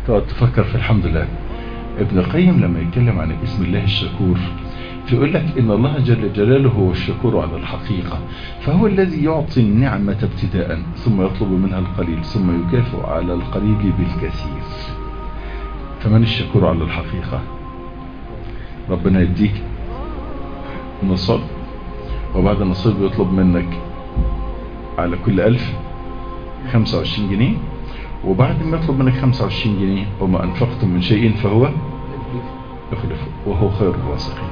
تقعد تفكر في الحمد لله. ابن القيم لما يتكلم عن اسم الله الشكور فيقول لك ان الله جل جلاله هو الشكور على الحقيقة، فهو الذي يعطي النعمة ابتداء ثم يطلب منها القليل ثم يكافئ على القليل بالكثير. فمن الشكور على الحقيقة؟ ربنا يديك نصاب وبعد النصاب يطلب منك على كل 1000 25 جنيه، وبعد ما يطلب منك 25 جنيه وما أنفقتم من شيء فهو يخلفه وهو خير الرازقين.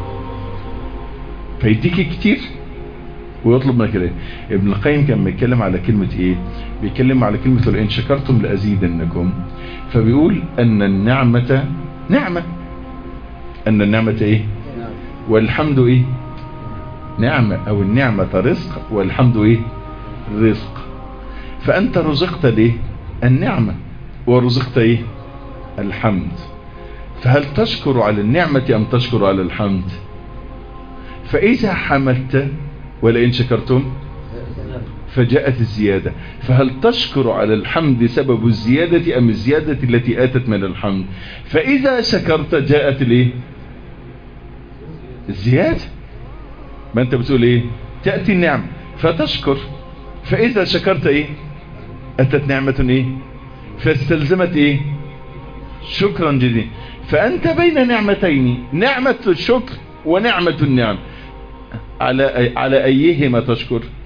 فيديك كتير ويطلب منك ايه. ابن القيم كان بيتكلم على كلمة ايه؟ بيتكلم على كلمة لئن شكرتم لأزيدنكم. فبيقول ان النعمة نعمة، ان النعمة ايه؟ والحمد ايه؟ نعمة، او النعمة رزق والحمد ايه؟ رزق. فانت رزقت ليه؟ النعمة، ورزقت ايه؟ الحمد. فهل تشكر على النعمة ام تشكر على الحمد؟ فاذا حمدت ولئن شكرتم فجاءت الزيادة، فهل تشكر على الحمد سبب الزيادة ام الزيادة التي اتت من الحمد؟ فاذا شكرت جاءت الايه؟ الزيادة. ما انت بتقول ايه؟ تأتي النعمة فتشكر، فاذا شكرت ايه؟ اتت نعمة ايه؟ فاستلزمت ايه؟ شكرا جديدا. فانت بين نعمتين، نعمة الشكر ونعمة النعم، على ايهما تشكر؟